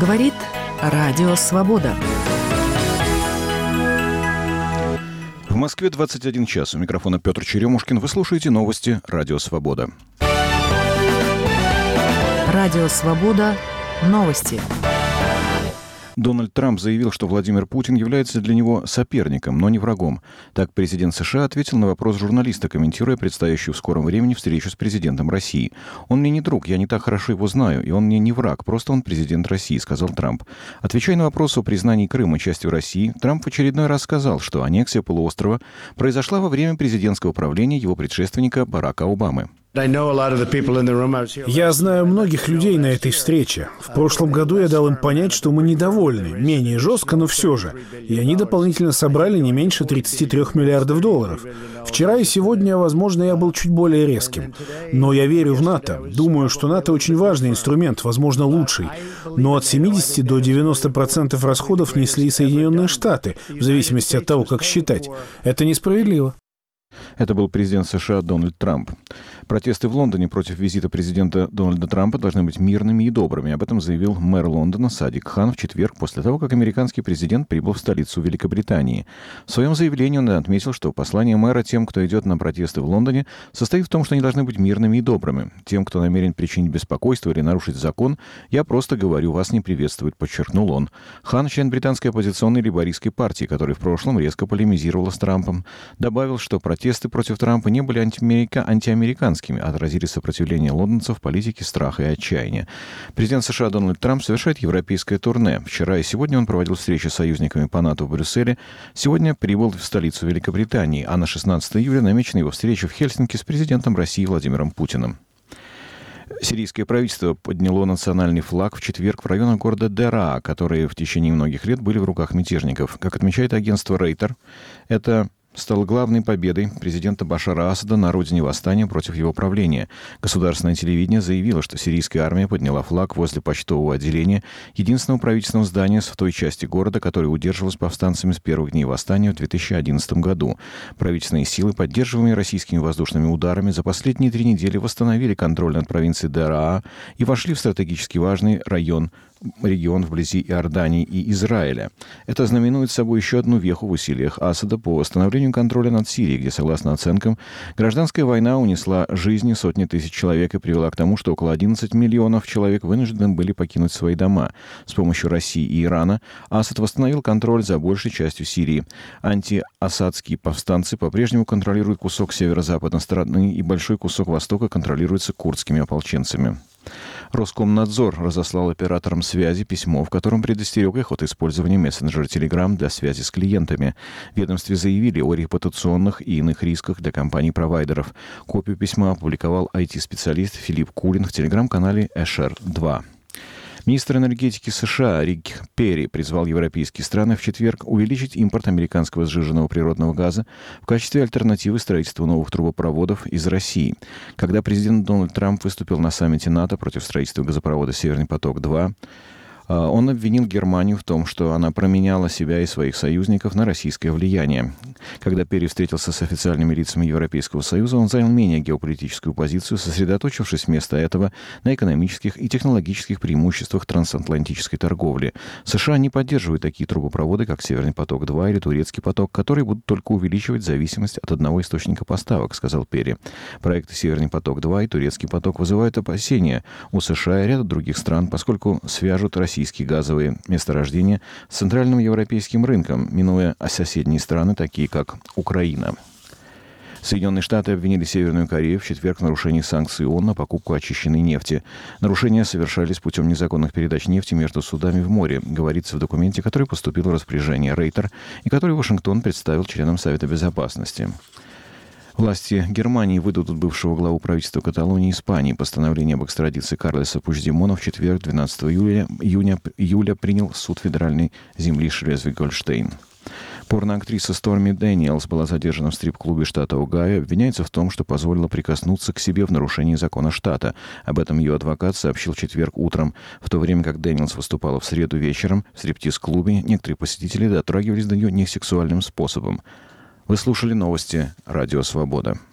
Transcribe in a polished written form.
Говорит Радио Свобода. В Москве 21 час. У микрофона Петр Черемушкин. Вы слушаете новости Радио Свобода. Радио Свобода. Новости. Дональд Трамп заявил, что Владимир Путин является для него соперником, но не врагом. Так президент США ответил на вопрос журналиста, комментируя предстоящую в скором времени встречу с президентом России. «Он мне не друг, я не так хорошо его знаю, и он мне не враг, просто он президент России», — сказал Трамп. Отвечая на вопрос о признании Крыма частью России, Трамп в очередной раз сказал, что аннексия полуострова произошла во время президентского правления его предшественника Барака Обамы. Я знаю многих людей на этой встрече. В прошлом году я дал им понять, что мы недовольны. Менее жестко, но все же. И они дополнительно собрали не меньше 33 миллиардов долларов. Вчера и сегодня, возможно, я был чуть более резким. Но я верю в НАТО. Думаю, что НАТО очень важный инструмент, возможно, лучший. Но от 70 до 90% расходов несли Соединенные Штаты, в зависимости от того, как считать. Это несправедливо. Это был президент США Дональд Трамп. Протесты в Лондоне против визита президента Дональда Трампа должны быть мирными и добрыми. Об этом заявил мэр Лондона Садик Хан в четверг после того, как американский президент прибыл в столицу Великобритании. В своем заявлении он отметил, что послание мэра тем, кто идет на протесты в Лондоне, состоит в том, что они должны быть мирными и добрыми. Тем, кто намерен причинить беспокойство или нарушить закон, я просто говорю, вас не приветствует, подчеркнул он. Хан, член британской оппозиционной лейбористской партии, который в прошлом резко полемизировал с Трампом, добавил, что протесты против Трампа не были антиамериканскими, а отразили сопротивление лондонцев политике страха и отчаяния. Президент США Дональд Трамп совершает европейское турне. Вчера и сегодня он проводил встречи с союзниками по НАТО в Брюсселе. Сегодня прибыл в столицу Великобритании, а на 16 июля намечена его встреча в Хельсинки с президентом России Владимиром Путиным. Сирийское правительство подняло национальный флаг в четверг в районах города Дераа, которые в течение многих лет были в руках мятежников. Как отмечает агентство Рейтер, это стал главной победой президента Башара Асада на родине восстания против его правления. Государственное телевидение заявило, что сирийская армия подняла флаг возле почтового отделения, единственного правительственного здания в той части города, которое удерживалось повстанцами с первых дней восстания в 2011 году. Правительственные силы, поддерживаемые российскими воздушными ударами, за последние 3 недели восстановили контроль над провинцией Дераа и вошли в стратегически важный регион вблизи Иордании и Израиля. Это знаменует собой еще одну веху в усилиях Асада по восстановлению контроля над Сирией, где, согласно оценкам, гражданская война унесла жизни сотни тысяч человек и привела к тому, что около 11 миллионов человек вынуждены были покинуть свои дома. С помощью России и Ирана Асад восстановил контроль за большей частью Сирии. Антиасадские повстанцы по-прежнему контролируют кусок северо-западной страны, и большой кусок востока контролируется курдскими ополченцами. Роскомнадзор разослал операторам связи письмо, в котором предостерег их от использования мессенджера Telegram для связи с клиентами. В ведомстве заявили о репутационных и иных рисках для компаний-провайдеров. Копию письма опубликовал IT-специалист Филипп Кулин в телеграм-канале Эшер-2. Министр энергетики США Рик Перри призвал европейские страны в четверг увеличить импорт американского сжиженного природного газа в качестве альтернативы строительству новых трубопроводов из России. Когда президент Дональд Трамп выступил на саммите НАТО против строительства газопровода «Северный поток-2», он обвинил Германию в том, что она променяла себя и своих союзников на российское влияние. Когда Перри встретился с официальными лицами Европейского Союза, он занял менее геополитическую позицию, сосредоточившись вместо этого на экономических и технологических преимуществах трансатлантической торговли. США не поддерживают такие трубопроводы, как «Северный поток-2» или «Турецкий поток», которые будут только увеличивать зависимость от одного источника поставок, сказал Перри. Проекты «Северный поток-2» и «Турецкий поток» вызывают опасения у США и ряда других стран, поскольку свяжут российские газовые месторождения с центральным европейским рынком, минуя соседние страны, такие как Украина. Соединенные Штаты обвинили Северную Корею в четверг в нарушении санкций ООН на покупку очищенной нефти. Нарушения совершались путем незаконных передач нефти между судами в море, говорится в документе, который поступил в распоряжение Рейтер и который Вашингтон представил членам Совета Безопасности. Власти Германии выдадут бывшего главу правительства Каталонии и Испании. Постановление об экстрадиции Карлеса Пучдемона в четверг, 12 июля принял суд федеральной земли Шлезвиг-Гольштейн. Порноактриса Сторми Дэниелс была задержана в стрип-клубе штата Огайо. Обвиняется в том, что позволила прикоснуться к себе в нарушении закона штата. Об этом ее адвокат сообщил в четверг утром. В то время как Дэниелс выступала в среду вечером в стриптиз-клубе, некоторые посетители дотрагивались до нее несексуальным способом. Вы слушали новости «Радио Свобода».